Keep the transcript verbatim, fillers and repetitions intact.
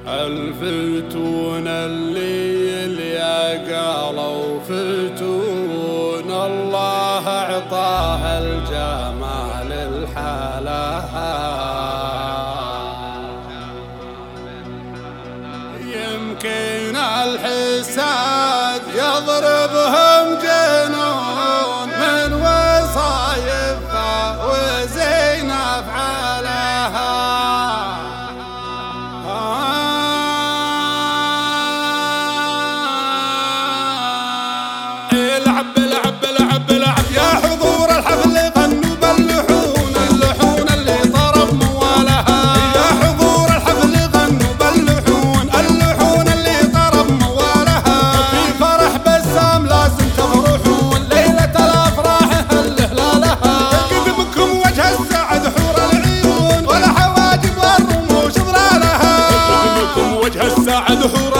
الفتون اللي اللي قالوا فتون الله اعطاها الجمال الحلاها، يمكن الحساد يضربهم جنون من وصايفها وزين افعالها. العب العب العب العب يا حضور الحفل غنوا باللحون، اللحون اللي طرب موالها. يا حضور الحفل غنوا باللحون، اللحون اللي طرب موالها. في فرح بسام لازم تفرحون، ليلة الافراح هل هلالها. قدمكم وجه السعد حور العيون، والحواجب والرموش ظلالها. قدمكم وجه السعد حور